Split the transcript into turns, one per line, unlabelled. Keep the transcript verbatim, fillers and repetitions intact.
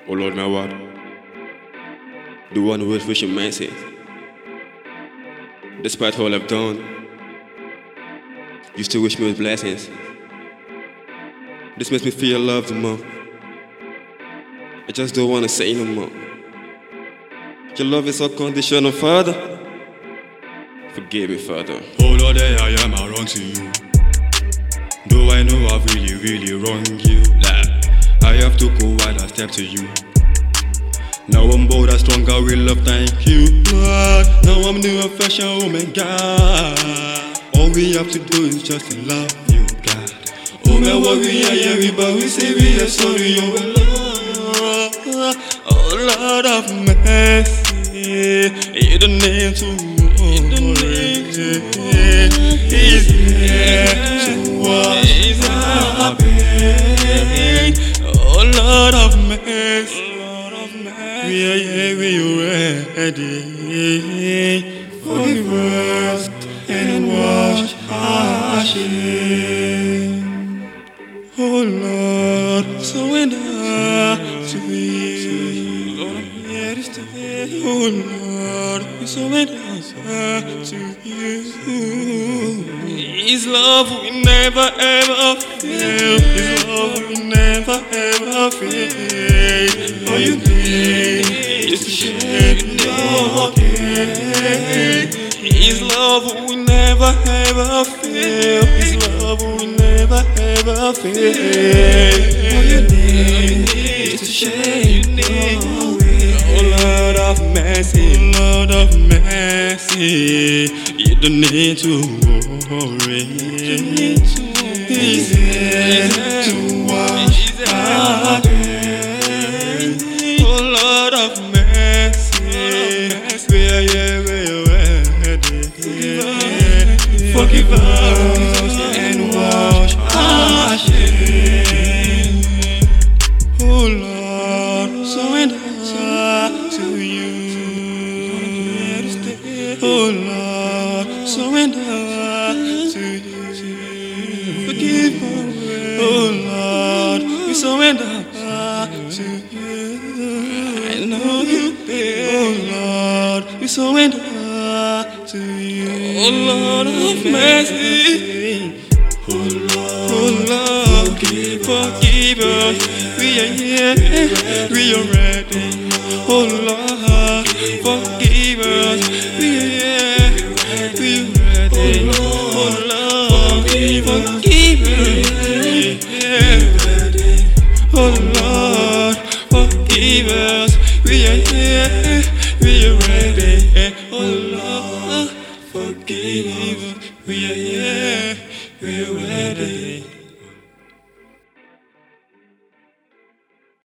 Oh Lord, my word, the one who will wish you mercy, despite all I've done. You still wish me with blessings. This makes me feel loved more. I just don't wanna say no more. Your love is unconditional, Father. Forgive me, Father.
Oh Lord, I am around to you. Though I know I've really, really wronged you, nah, I have to go one step to you. Now I'm bold and strong, I will love, thank you, Lord. Now I'm new and fresh, oh my God. All we have to do is just to love you, God. Oh my what we are here, but we say we are sorry, oh Lord. Oh Lord of mercy, you don't need to worry. He's here to wash our pain. Oh Lord of mercy, we are here, we are ready. Forgive us and wash our shame. Oh Lord, surrender to you. Lord, I'm here to stay. Oh Lord, we surrender to you. His love will never ever fail. His love will never ever fail. All you need is to share your pain. His love will never ever fail. His love will never ever fail. All you need is to share your way. Oh Lord of mercy, Lord of mercy, you don't need to worry. He's here to wash our pain. Oh Lord of mercy, we are here, we are ready. Forgive us and wash our shame. Oh Lord, surrender to you. Oh Lord, surrender to you. Forgive us. Oh Lord, we surrender to you. I know you did. Oh Lord, we surrender to you. Oh Lord of mercy. Oh Lord, oh Lord, forgive, forgive us. We are here, we are ready. Oh Lord, forgive us. We are here, we are ready. Oh Lord, forgive us. Oh Lord, forgive us. We are here, we are ready. Oh Lord, forgive us. We are here, we are ready.